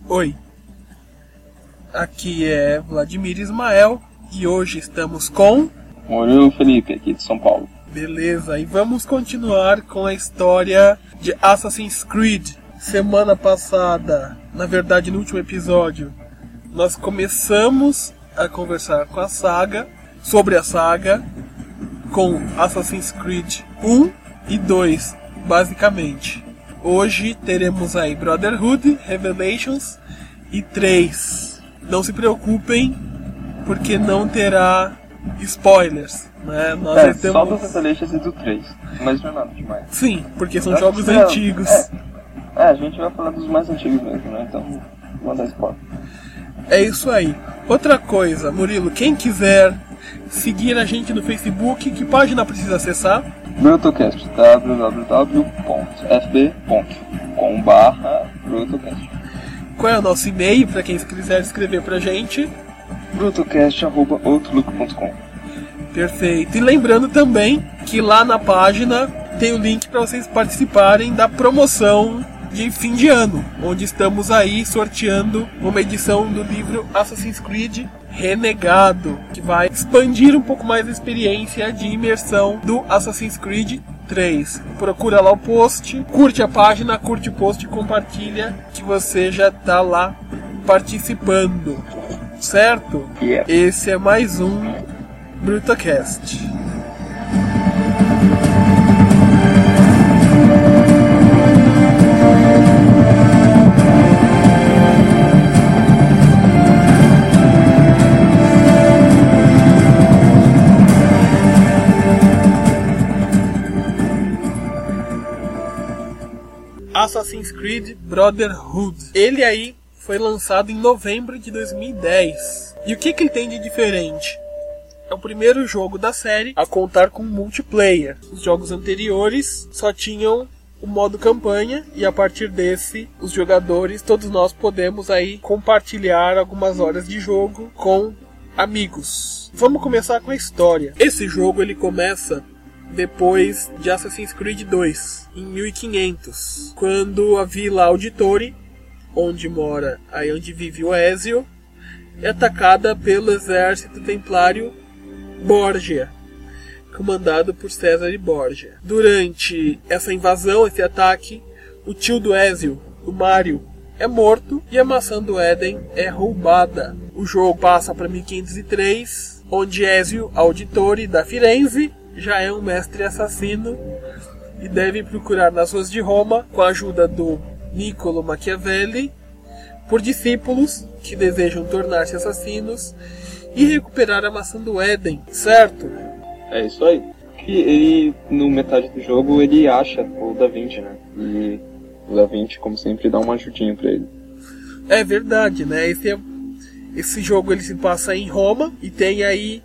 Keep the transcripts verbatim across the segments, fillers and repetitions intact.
Oi, aqui é Vladimir Ismael e hoje estamos com... Murilo Felipe, aqui de São Paulo. Beleza, e vamos continuar com a história de Assassin's Creed. Semana passada, na verdade no último episódio, nós começamos a conversar com a saga, sobre a saga, com Assassin's Creed um e dois, basicamente. Hoje teremos aí Brotherhood, Revelations e três. Não se preocupem, porque não terá spoilers, né? Nós é, temos... só do Revelations e do três, mas não é nada demais. Sim, porque são Eu jogos é, antigos. É, é, a gente vai falar dos mais antigos mesmo, né? Então, não vou dar spoiler. É isso aí. Outra coisa, Murilo, quem quiser seguir a gente no Facebook, que página precisa acessar? Brutocast, w w w ponto f b ponto com barra Brutocast. Qual é o nosso e-mail para quem quiser escrever pra gente? brutocast arroba outlook ponto com. Perfeito. E lembrando também que lá na página tem o link para vocês participarem da promoção de fim de ano, onde estamos aí sorteando uma edição do livro Assassin's Creed Renegado, que vai expandir um pouco mais a experiência de imersão do Assassin's Creed três. Procura lá o post, curte a página, curte o post e compartilha que você já está lá participando, certo? Yeah. Esse é mais um Brutocast. Assassin's Creed Brotherhood. Ele aí foi lançado em novembro de dois mil e dez. E o que, que ele tem de diferente? É o primeiro jogo da série a contar com multiplayer. Os jogos anteriores só tinham o modo campanha e a partir desse, os jogadores, todos nós podemos aí compartilhar algumas horas de jogo com amigos. Vamos começar com a história. Esse jogo ele começa depois de Assassin's Creed dois, em mil e quinhentos, quando a Vila Auditore, onde mora, aí onde vive o Ezio, é atacada pelo exército templário Borgia, comandado por César Borgia. Durante essa invasão, esse ataque, o tio do Ezio, o Mário, é morto e a maçã do Éden é roubada. O jogo passa para mil quinhentos e três, onde Ezio Auditore da Firenze já é um mestre assassino e deve procurar nas ruas de Roma, com a ajuda do Niccolo Machiavelli, por discípulos que desejam tornar-se assassinos e recuperar a maçã do Éden, certo? É isso aí. Que ele, no metade do jogo, ele acha o Da Vinci, né? E o Da Vinci, como sempre, dá uma ajudinha pra ele. É verdade, né? Esse, é, esse jogo ele se passa em Roma e tem aí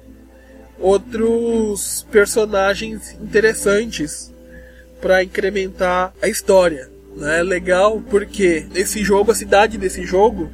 outros personagens interessantes para incrementar a história, né? É legal porque esse jogo, a cidade desse jogo,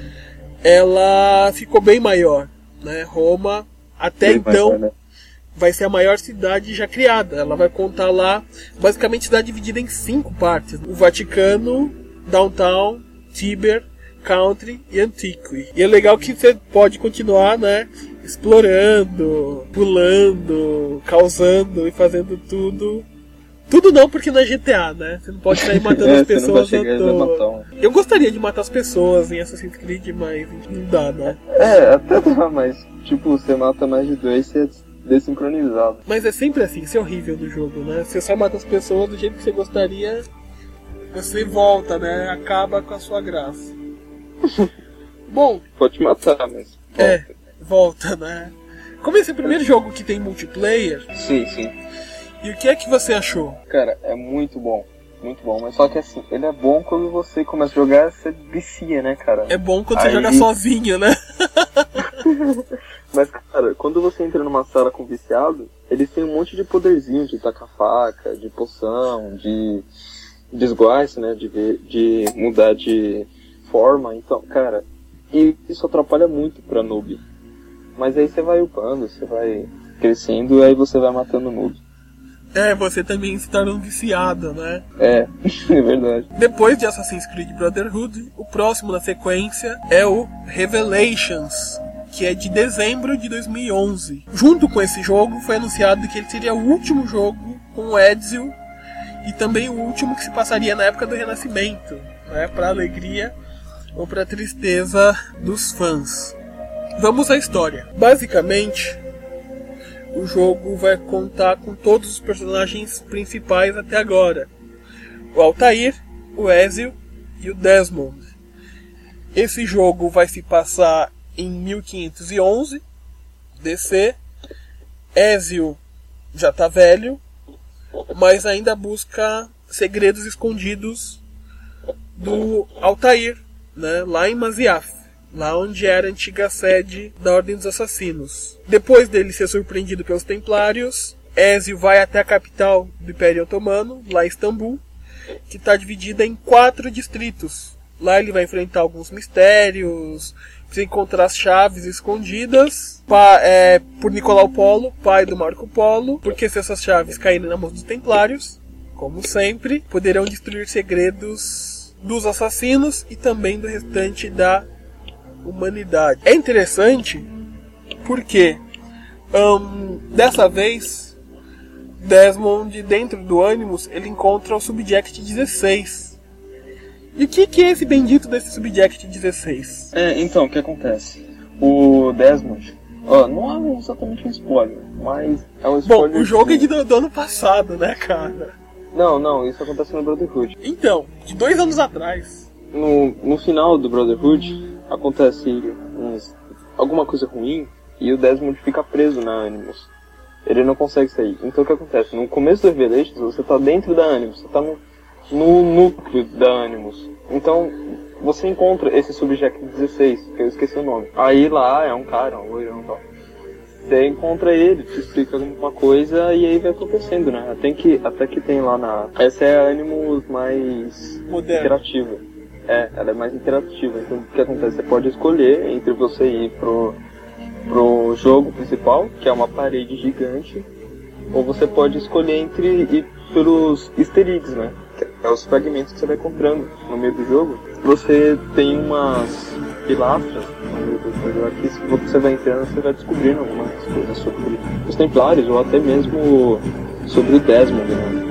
ela ficou bem maior, né? Roma até bem então maior, né? Vai ser a maior cidade já criada. Ela vai contar lá, basicamente, cidade dividida em cinco partes: o Vaticano, Downtown, Tiber, Country e Antiqui. E é legal que você pode continuar, né, explorando, pulando, causando e fazendo tudo. Tudo não, porque não é G T A, né? Você não pode sair matando é, as pessoas à toa. Eu gostaria de matar as pessoas em Assassin's Creed, mas não dá, né? É, até dá, mas tipo, você mata mais de dois, você é desincronizado. Mas é sempre assim, isso é horrível no jogo, né? Você só mata as pessoas do jeito que você gostaria, você volta, né? Acaba com a sua graça. Bom, pode matar, mas volta. É, volta, né? Como esse é o primeiro jogo que tem multiplayer. Sim, sim. E o que é que você achou? Cara, é muito bom. Muito bom, mas só que assim, ele é bom quando você começa a jogar, você vicia, né, cara? É bom quando Aí... você joga sozinho, né? Mas, cara, quando você entra numa sala com viciado, eles têm um monte de poderzinho, de tacar faca, de poção, de desguace, né, de, de mudar de forma. Então, cara, e isso atrapalha muito pra noob. Mas aí você vai upando, você vai crescendo e aí você vai matando noob. É, você também se torna um viciado, né? É, é verdade. Depois de Assassin's Creed Brotherhood, o próximo na sequência é o Revelations, que é de dezembro de dois mil e onze. Junto com esse jogo, foi anunciado que ele seria o último jogo com o Ezio e também o último que se passaria na época do Renascimento, né? Para alegria ou para tristeza dos fãs. Vamos à história. Basicamente, o jogo vai contar com todos os personagens principais até agora: o Altair, o Ezio e o Desmond. Esse jogo vai se passar em mil quinhentos e onze D C. Ezio já tá velho, mas ainda busca segredos escondidos do Altair, né, lá em Masyaf, lá onde era a antiga sede da Ordem dos Assassinos. Depois dele ser surpreendido pelos Templários, Ezio vai até a capital do Império Otomano, lá em Istambul, que está dividida em quatro distritos. Lá ele vai enfrentar alguns mistérios, precisa encontrar as chaves escondidas pa, é, por Nicolau Polo, pai do Marco Polo, porque se essas chaves caírem na mão dos Templários, como sempre, poderão destruir segredos dos assassinos e também do restante da humanidade. É interessante porque um, dessa vez Desmond, dentro do Animus, ele encontra o Subject dezesseis. E o que, que é esse bendito desse Subject dezesseis? É, então, o que acontece? O Desmond, ó, não é exatamente um spoiler, mas é um spoiler. Bom, o jogo é de do, do ano passado, né, cara? Não, não, isso acontece no Brotherhood. Então, de dois anos atrás. No, no final do Brotherhood, acontece uns, alguma coisa ruim e o Desmond fica preso na Animus. Ele não consegue sair. Então o que acontece? No começo do Revelations, você tá dentro da Animus, você tá no, no núcleo da Animus. Então você encontra esse Subject dezesseis, que eu esqueci o nome. Aí lá é um cara, um loirão e tal. Você encontra ele, te explica alguma coisa e aí vai acontecendo, né? Até que, até que tem lá na... Essa é a Animus mais moderna, interativa. É, ela é mais interativa. Então o que acontece? Você pode escolher entre você ir pro, pro jogo principal, que é uma parede gigante, ou você pode escolher entre ir pelos easter eggs, né? Que é os fragmentos que você vai encontrando no meio do jogo. Você tem umas pilastras no meio do jogo aqui, se você vai entrando, você vai descobrindo algumas coisas sobre os Templários, ou até mesmo sobre o Desmond, né?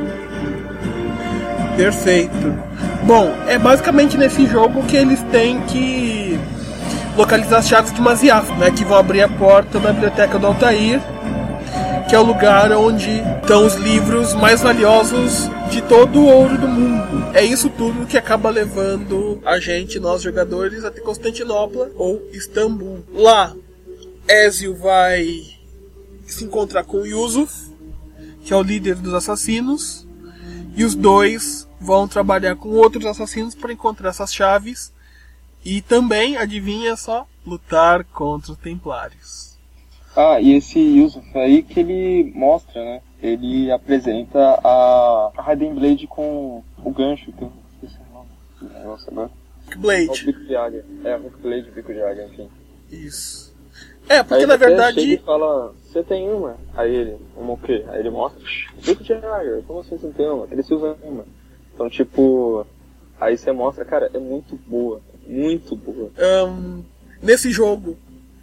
Perfeito. Bom, é basicamente nesse jogo que eles têm que localizar as chaves de Masyaf, né, que vão abrir a porta da biblioteca do Altair, que é o lugar onde estão os livros mais valiosos de todo o ouro do mundo. É isso tudo que acaba levando a gente, nós jogadores, até Constantinopla ou Istambul. Lá, Ezio vai se encontrar com Yusuf, que é o líder dos assassinos, e os dois vão trabalhar com outros assassinos para encontrar essas chaves e também, adivinha só, lutar contra os Templários. Ah, e esse Yusuf aí que ele mostra, né? Ele apresenta a, a Raiden Blade com o gancho, que eu esqueci o nome do negócio agora. Blade. O bico de águia. É, Hulk Blade, bico de águia, enfim. Isso. É, porque aí na verdade... Chega e fala, você tem uma? Aí ele, uma o quê? Aí ele mostra, bico de águia, como assim você não tem uma? Ele se usa uma. Então, tipo, aí você mostra, cara, é muito boa, muito boa. Um, nesse jogo,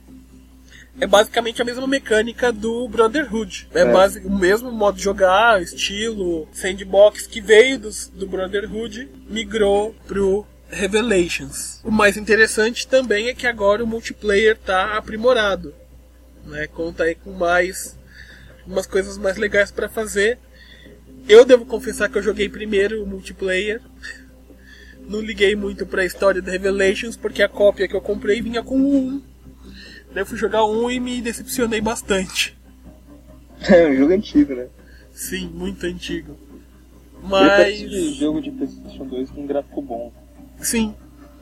é basicamente a mesma mecânica do Brotherhood. É, é. Base, o mesmo modo de jogar, estilo, sandbox que veio do, do Brotherhood, migrou pro Revelations. O mais interessante também é que agora o multiplayer tá aprimorado, né? Conta aí com mais umas coisas mais legais para fazer. Eu devo confessar que eu joguei primeiro o multiplayer. Não liguei muito pra história do Revelations, porque a cópia que eu comprei vinha com o um. Daí eu fui jogar o um e me decepcionei bastante. É um jogo antigo, né? Sim, muito antigo. Mas... de jogo de PlayStation dois com um gráfico bom. Sim.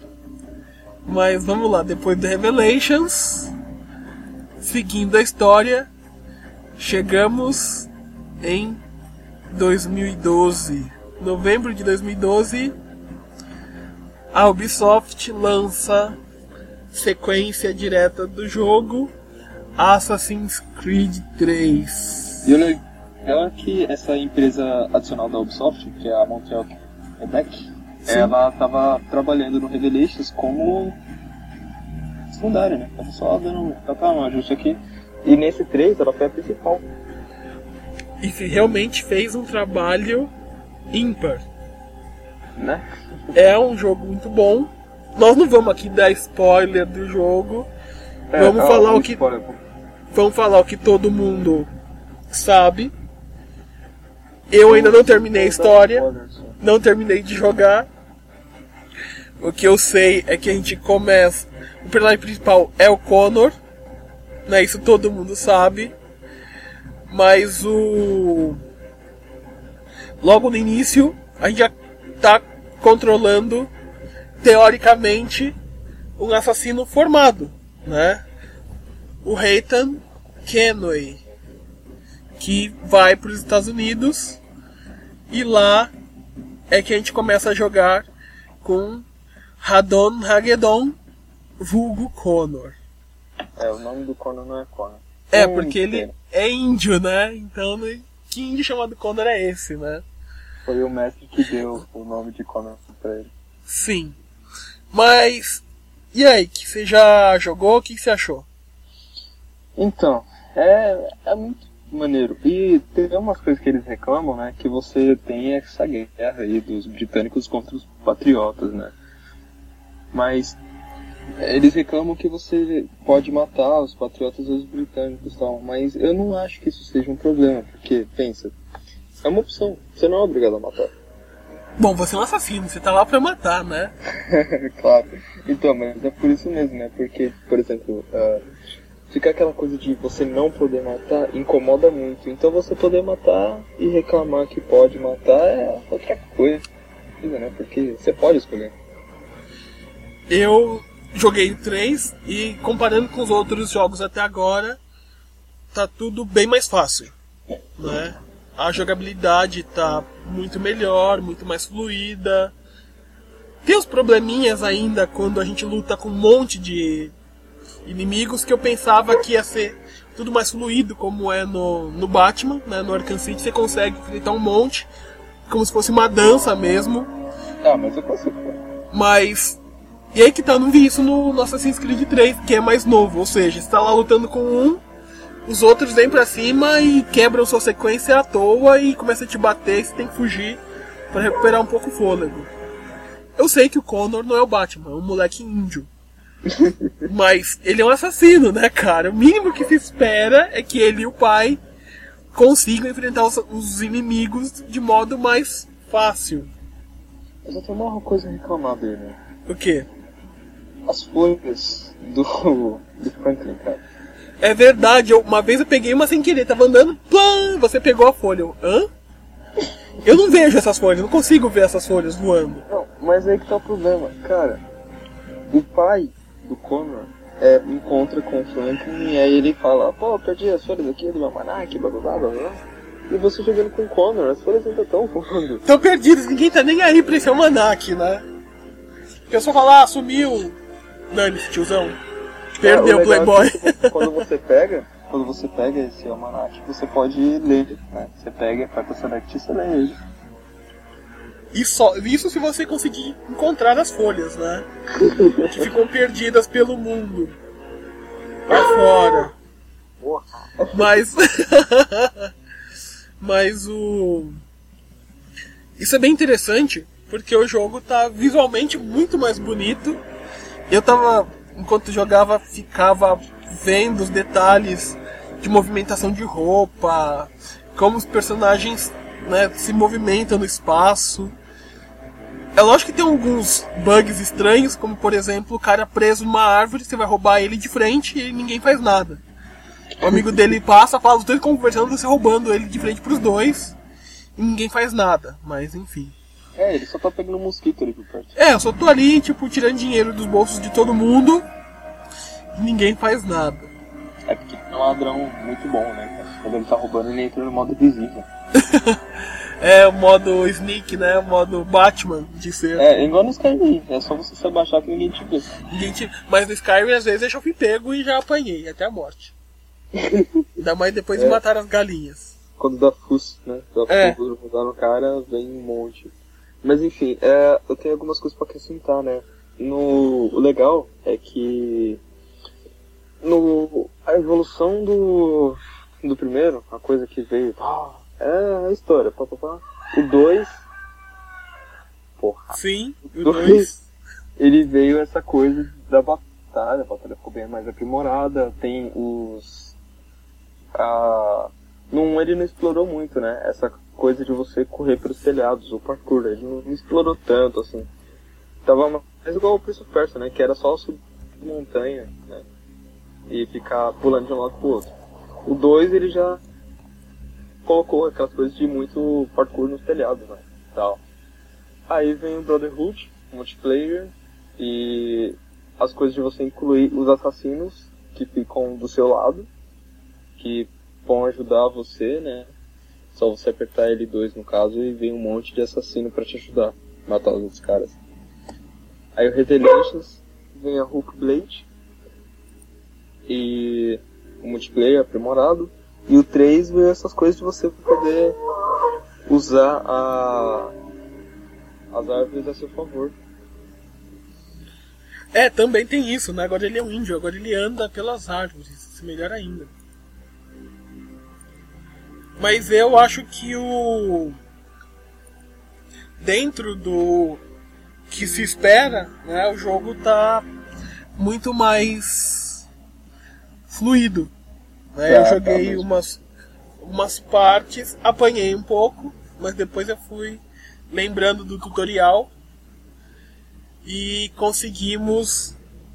Mas vamos lá, depois do Revelations, seguindo a história, chegamos em dois mil e doze. Novembro de dois mil e doze, a Ubisoft lança sequência direta do jogo Assassin's Creed três. E eu, Ela que essa empresa adicional da Ubisoft, que é a Montreal Quebec, ela tava trabalhando no Revelations como secundária, né? Tava só dando tava um ajuste aqui. E nesse três ela foi a principal. E realmente fez um trabalho ímpar. Né? É um jogo muito bom. Nós não vamos aqui dar spoiler do jogo. É, vamos é, falar um o que spoiler. Vamos falar o que todo mundo sabe. Eu ainda não terminei a história. Não terminei de jogar. O que eu sei é que a gente começa. O personagem principal é o Connor. Né, isso todo mundo sabe. Mas o. Logo no início, a gente já tá controlando, teoricamente, um assassino formado, né? O Ethan Kenway, que vai para os Estados Unidos, e lá é que a gente começa a jogar com Radon Hagedon, vulgo Connor. É, o nome do Connor não é Connor. É, Hum, porque ele é índio, né? Então, que índio chamado Connor é esse, né? Foi o mestre que deu o nome de Connor pra ele. Sim. Mas, e aí, que você já jogou? O que você achou? Então, é, é muito maneiro. E tem umas coisas que eles reclamam, né? Que você tem essa guerra aí dos britânicos contra os patriotas, né? Mas eles reclamam que você pode matar os patriotas ou os britânicos e tal. Mas eu não acho que isso seja um problema. Porque, pensa, é uma opção. Você não é obrigado a matar. Bom, você é um assassino, você tá lá pra matar, né? Claro. Então, mas é por isso mesmo, né? Porque, por exemplo, uh, fica aquela coisa de você não poder matar incomoda muito. Então você poder matar e reclamar que pode matar é outra coisa, né? Porque você pode escolher. Eu joguei o três e comparando com os outros jogos até agora, tá tudo bem mais fácil, né? A jogabilidade tá muito melhor, muito mais fluida. Tem uns probleminhas ainda quando a gente luta com um monte de inimigos que eu pensava que ia ser tudo mais fluido, como é no, no Batman, né? No Arkham City você consegue enfrentar um monte, como se fosse uma dança mesmo. Ah, mas eu consigo. Mas... E aí que tá, não vi isso no, no Assassin's Creed três, que é mais novo. Ou seja, você tá lá lutando com um, os outros vêm pra cima e quebram sua sequência à toa e começam a te bater e você tem que fugir pra recuperar um pouco o fôlego. Eu sei que o Connor não é o Batman, é um moleque índio. Mas ele é um assassino, né, cara? O mínimo que se espera é que ele e o pai consigam enfrentar os, os inimigos de modo mais fácil. Eu só tenho uma coisa a reclamar dele, né? O quê? As folhas do, do Franklin, cara. É verdade, eu, uma vez eu peguei uma sem querer, tava andando, plã, você pegou a folha. Eu, hã? Eu não vejo essas folhas, não consigo ver essas folhas voando. Não, mas aí que tá o problema, cara. O pai do Connor é, encontra com o Franklin e aí ele fala, pô, eu perdi as folhas aqui do meu almanac, blá blá blá blá. E você jogando com o Connor, as folhas ainda estão voando. Estão perdidas, ninguém tá nem aí pra esse almanac, né? O pessoal fala, ah, sumiu. Dane-se, tiozão. Perdeu o Playboy. É que, quando você pega, quando você pega esse almanac, você pode ler, né? Você pega, vai pro Select e você lê ele. E só, isso se você conseguir encontrar as folhas, né? Que ficam perdidas pelo mundo. Lá fora. Mas... Mas o... Isso é bem interessante, porque o jogo tá visualmente muito mais bonito. Eu tava, enquanto jogava, ficava vendo os detalhes de movimentação de roupa, como os personagens, né, se movimentam no espaço. É lógico que tem alguns bugs estranhos, como por exemplo, o cara preso numa árvore, você vai roubar ele de frente e ninguém faz nada. O amigo dele passa, fala os dois conversando, você roubando ele de frente pros dois, e ninguém faz nada, mas enfim. É, ele só tá pegando um mosquito ali por perto. É, eu só tô ali, tipo, tirando dinheiro dos bolsos de todo mundo, e ninguém faz nada. É porque é um ladrão muito bom, né? Quando ele tá roubando, ele entra no modo visível. É o modo sneak, né? O modo Batman de ser. É, igual no Skyrim, é só você se abaixar que ninguém te vê. Ninguém te... Mas no Skyrim, às vezes, eu já fui pego e já apanhei, até a morte. Ainda mais depois de é. matar as galinhas. quando dá fuss, né? Dá É. fuss no cara, vem um monte. Mas enfim, é, eu tenho algumas coisas pra acrescentar, né? No, o legal é que no, a evolução do, do primeiro, a coisa que veio, ah, é a história, pá, pá, pá. O dois, porra, Sim, o dois, dois. ele veio essa coisa da batalha, a batalha ficou bem mais aprimorada, tem os... A, não, ele não explorou muito, né, essa coisa de você correr pelos telhados, o parkour, ele não, não explorou tanto, assim. Tava mais igual o Prince of Persia, né, que era só subir montanha, né, e ficar pulando de um lado pro outro. O dois ele já colocou aquelas coisas de muito parkour nos telhados, né, tal. Aí vem o Brotherhood, multiplayer, e as coisas de você incluir os assassinos que ficam do seu lado, que vão ajudar você, né, só você apertar L dois no caso e vem um monte de assassino pra te ajudar, matar os outros caras. Aí o Revelations, vem a Hulk Blade, e o multiplayer aprimorado, e o três vem essas coisas de você poder usar a, as árvores a seu favor. É, também tem isso, né? Agora ele é um índio, agora ele anda pelas árvores, isso é melhor ainda. Mas eu acho que o... dentro do que se espera, né, o jogo tá muito mais fluido. Né? Tá, eu joguei tá umas, umas partes, apanhei um pouco, mas depois eu fui lembrando do tutorial e conseguimos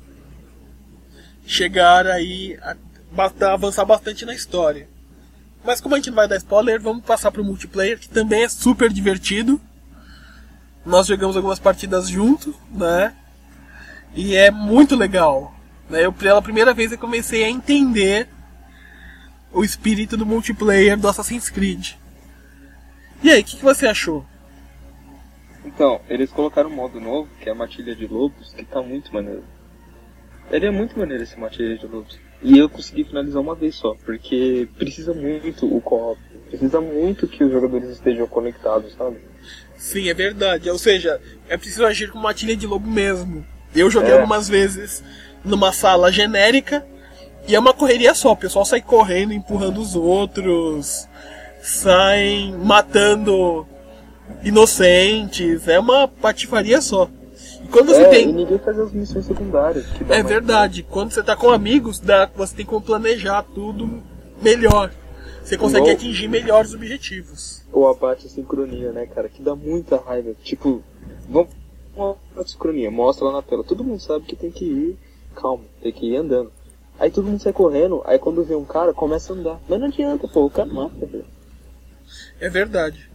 chegar aí a, a avançar bastante na história. Mas como a gente não vai dar spoiler, vamos passar pro multiplayer, que também é super divertido. Nós jogamos algumas partidas juntos, né? E é muito legal. Né? Eu, pela primeira vez, eu comecei a entender o espírito do multiplayer do Assassin's Creed. E aí, o que, que você achou? Então, eles colocaram um modo novo, que é a Matilha de Lobos, que tá muito maneiro. Ele é muito maneiro esse Matilha de Lobos. E eu consegui finalizar uma vez só, porque precisa muito o co-op. Precisa muito que os jogadores estejam conectados, sabe? Sim, é verdade. Ou seja, é preciso agir com Matilha de Lobo mesmo. Eu joguei É. algumas vezes numa sala genérica e é uma correria só. O pessoal sai correndo, empurrando os outros, saem matando inocentes. É uma patifaria só. E quando você é, tem... e ninguém faz as missões secundárias. Que dá É mais- verdade. Quando você tá com amigos, dá... você tem como planejar tudo melhor. Você consegue Igual- atingir melhor os objetivos. Ou abate a sincronia, né, cara? Que dá muita raiva. Tipo, vamos a sincronia, mostra lá na tela. Todo mundo sabe que tem que ir calmo, tem que ir andando. Aí todo mundo sai correndo, aí quando vê um cara, começa a andar. Mas não adianta, pô, o cara mata, velho. É verdade.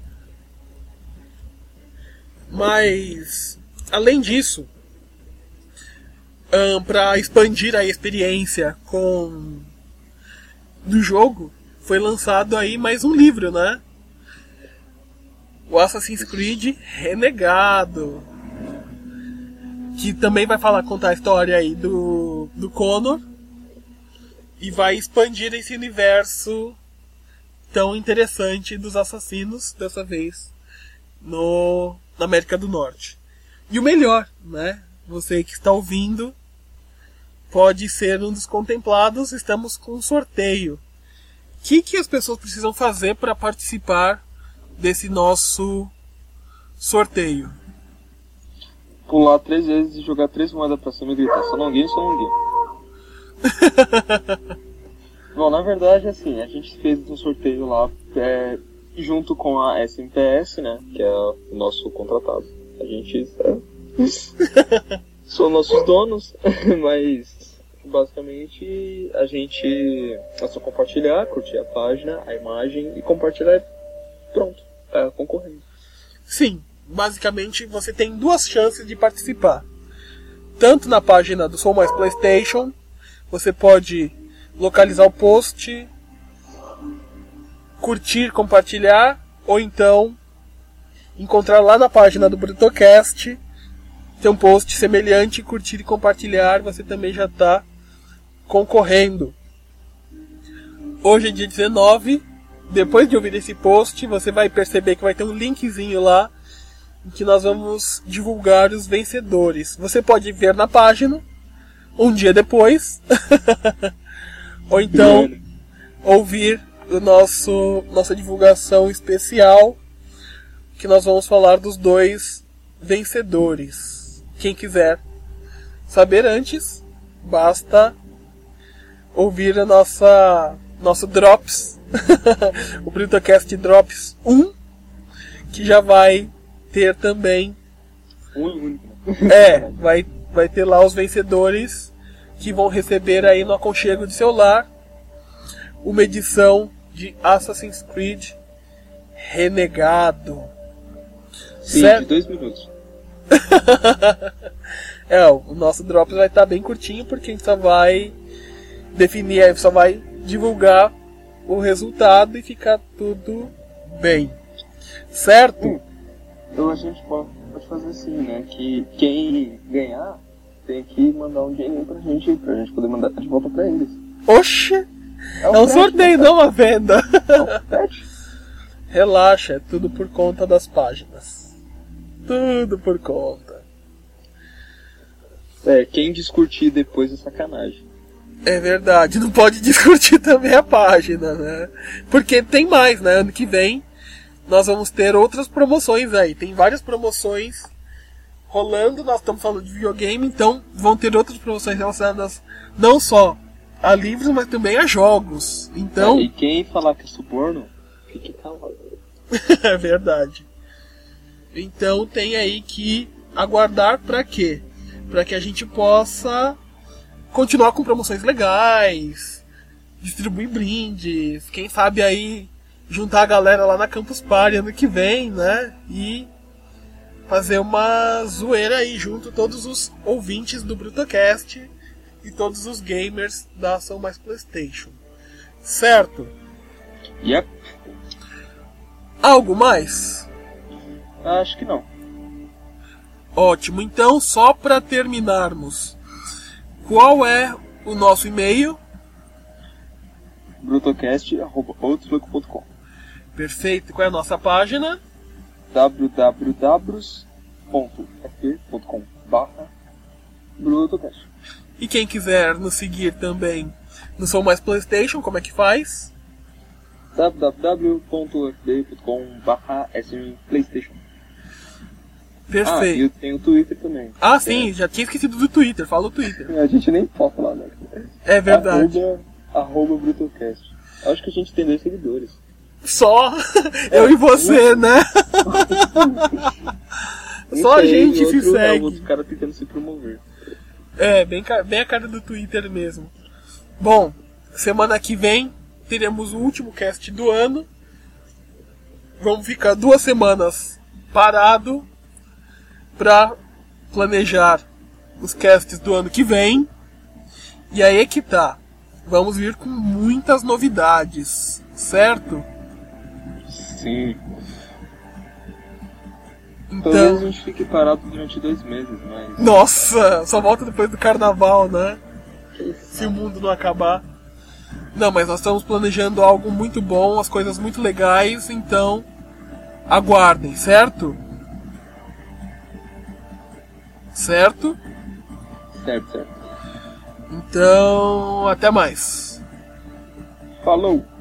Mas, além disso, um, para expandir a experiência com do jogo, foi lançado aí mais um livro, né? O Assassin's Creed Renegado, que também vai falar, contar a história aí do, do Connor e vai expandir esse universo tão interessante dos assassinos, dessa vez no, na América do Norte. E o melhor, né? Você que está ouvindo pode ser um dos contemplados. Estamos com um sorteio. O que, que as pessoas precisam fazer para participar desse nosso sorteio? Pular três vezes e jogar três moedas pra cima e gritar: só não alguém, só não alguém. Bom, na verdade, assim, a gente fez um sorteio lá é, junto com a S M P S, né? Que é o nosso contratado. A gente é, são nossos donos, mas basicamente a gente é só compartilhar, curtir a página, a imagem e compartilhar e pronto, tá concorrendo. Sim, basicamente você tem duas chances de participar. Tanto na página do Sou Mais PlayStation, você pode localizar o post, curtir, compartilhar, ou então encontrar lá na página do Brutocast, tem um post semelhante, curtir e compartilhar, você também já está concorrendo. Hoje é dia dezenove, depois de ouvir esse post, você vai perceber que vai ter um linkzinho lá em que nós vamos divulgar os vencedores. Você pode ver na página um dia depois, ou então ouvir o nosso nossa divulgação especial, que nós vamos falar dos dois vencedores. Quem quiser saber antes, basta ouvir a nossa nosso Drops, o BrutoCast Drops um, que já vai ter também Um, é, vai, vai ter lá os vencedores que vão receber aí no aconchego de seu lar uma edição de Assassin's Creed Renegado. Sim, certo? de dois minutos. É, o nosso Drops vai estar bem curtinho, porque a gente só vai definir, só vai divulgar o resultado e ficar tudo bem. Certo? Hum, então a gente pode, pode fazer assim, né? Que quem ganhar tem que mandar um dinheiro pra gente, pra gente poder mandar de volta pra eles. Oxe! É um É um frete, sorteio, né, não uma venda. É um frete. Relaxa, é tudo por conta das páginas. Tudo por conta. É, quem discutir depois é sacanagem. É verdade, não pode discutir também a página, né? Porque tem mais, né? Ano que vem nós vamos ter outras promoções aí. Tem várias promoções rolando, nós estamos falando de videogame, então vão ter outras promoções relacionadas não só a livros, mas também a jogos. Então... É, e quem falar que é suborno, fique calado. É verdade. Então tem aí que aguardar pra quê? Pra que a gente possa continuar com promoções legais, distribuir brindes, quem sabe aí juntar a galera lá na Campus Party ano que vem, né? E fazer uma zoeira aí junto todos os ouvintes do BrutoCast e todos os gamers da Ação Mais PlayStation. Certo? Yep. Algo mais? Acho que não. Ótimo, então só para terminarmos, qual é o nosso e-mail? brutocast arroba outlook ponto com. Perfeito, qual é a nossa página? w w w ponto f b ponto com barra brutocast. E quem quiser nos seguir também no Sou Mais PlayStation, como é que faz? w w w ponto f b ponto com barra playstation. Perfeito. Ah, e eu tenho o Twitter também. Ah, sim, é. Já tinha esquecido do Twitter, fala o Twitter. A gente nem posta lá, né? É verdade. Arroba, arroba brutocast. Acho que a gente tem dois seguidores. Só eu é, e você, um... né? Só a gente outro, se segue. É, o outro cara tentando se promover. É, bem, bem a cara do Twitter mesmo. Bom, semana que vem teremos o último cast do ano. Vamos ficar duas semanas parado para planejar os casts do ano que vem. E aí é que tá. Vamos vir com muitas novidades, certo? Sim. Então... Talvez a gente fique parado durante dois meses, mas... Nossa, só volta depois do carnaval, né? Se o mundo não acabar. Não, mas nós estamos planejando algo muito bom, as coisas muito legais, então aguardem, certo? Certo? Certo, certo. Então, até mais. Falou!